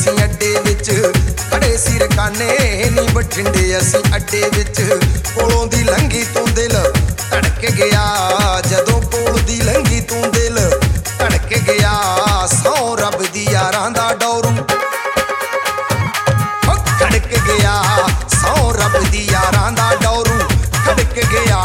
ਅਸੀਂ ਅੱਡੇ ਵਿੱਚ ਖੜੇ ਸੀ ਰਕਾਨੇ ਨੀ ਬਠਿੰਡੇ ਅਸੀਂ ਅੱਡੇ ਵਿੱਚ ਕੋਲੋਂ ਦੀ ਲੰਘੀ ਤੂੰ ਦਿਲ ਧੜਕ ਗਿਆ ਜਦੋਂ ਕੋਲ ਦੀ ਲੰਘੀ ਤੂੰ ਦਿਲ ਧੜਕ ਗਿਆ ਸੌ ਰੱਬ ਦੀ ਯਾਰਾਂ ਦਾ ਡੋਰੂ ਖੜਕ ਗਿਆ ਸੌ ਰੱਬ ਦੀ ਯਾਰਾਂ ਦਾ ਡੋਰੂ ਖੜਕ ਗਿਆ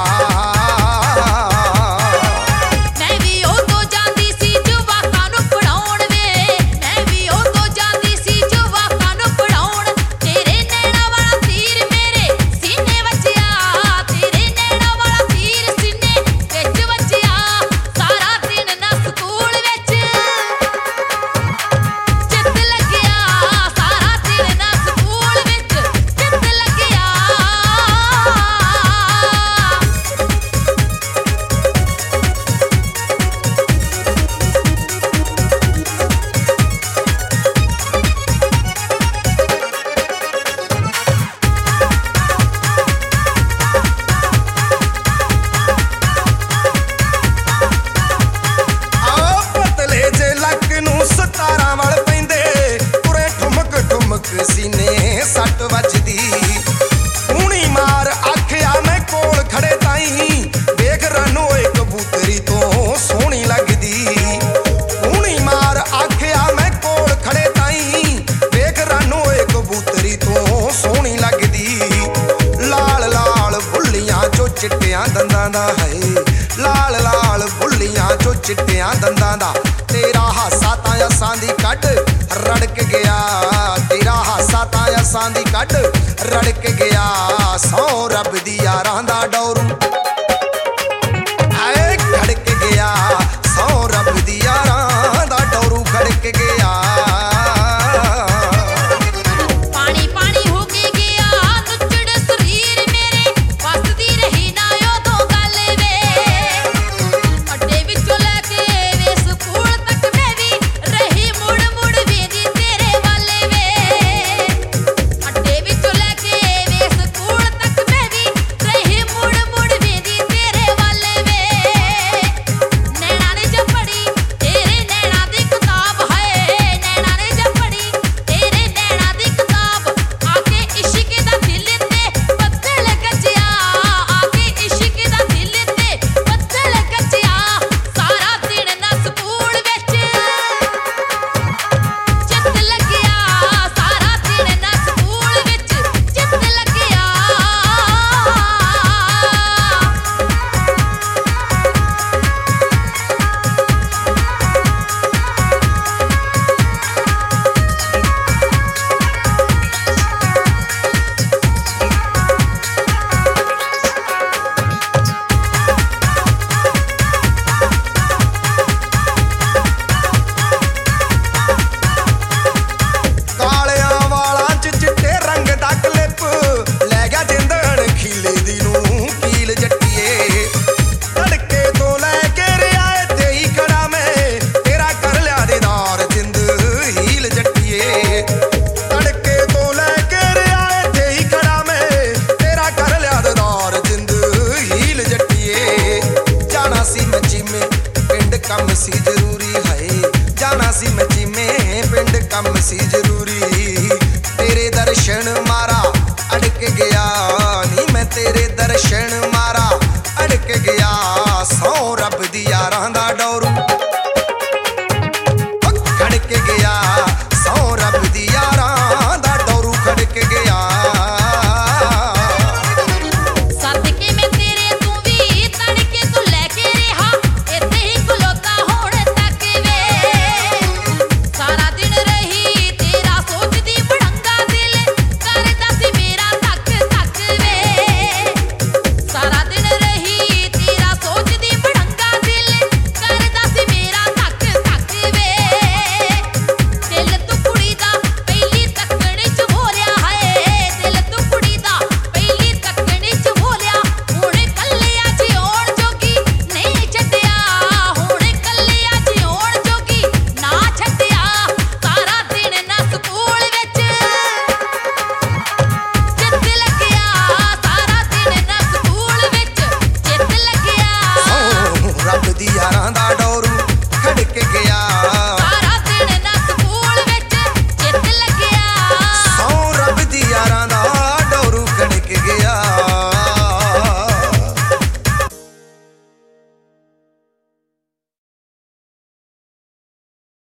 ਸੀਨੇ ਸੱਟ ਵੱਜਦੀ ਹੂਣੀ ਮਾਰ ਆਖਿਆ ਮੈਂ ਕੋਲ ਖੜੇ ਤਾਈ ਵੇਖ ਰਨੋ ਏ ਕਬੂਤਰੀ ਤੋਂ ਸੋਹਣੀ ਲੱਗਦੀ ਹੂਣੀ ਮਾਰ ਆਖਿਆ ਮੈਂ ਕੋਲ ਖੜੇ ਤਾਈ ਵੇਖ ਰਨੋ ਏ ਕਬੂਤਰੀ ਤੋਂ ਸੋਹਣੀ ਲੱਗਦੀ ਲਾਲ ਲਾਲ ਬੁੱਲੀਆਂ ਚੋ ਚਿੱਟਿਆਂ ਦੰਦਾਂ ਦਾ ਹੈ ਲਾਲ ਲਾਲ ਬੁੱਲੀਆਂ ਚੋ ਚਿੱਟਿਆਂ ਦੰਦਾਂ ਦਾ ਤੇਰਾ ਹਾਸਾ ਤਾਂ ਅਸਾਂ ਦੀ ਕੱਢ ਰੜਕ ਗਿਆ ਤੇਰਾ ਹਾਸਾ ਤਾਂ ਅਸਾਂ ਦੀ ਕੱਢ ਰੜਕ ਗਿਆ ਸੌ ਰੱਬ ਦੀ ਯਾਰਾਂ ਦਾ ਡੋਰੂ ਆਏ ਖੜਕ ਗਿਆ ਸੌ ਰੱਬ ਦੀ ਯਾਰਾਂ ਦਾ ਡੋਰੂ ਖੜਕ ਗਿਆ ਕੰਮ ਸੀ ਜ਼ਰੂਰੀ ਹੈ ਜਾਣਾ ਸੀ ਮੈਂ ਜਿਵੇਂ ਪਿੰਡ ਕੰਮ ਸੀ ਜ਼ਰੂਰੀ ਤੇਰੇ ਦਰਸ਼ਨ ਮਾਰਾ ਅੜਕ ਗਿਆ ਨੀ ਮੈਂ ਤੇਰੇ ਦਰਸ਼ਨ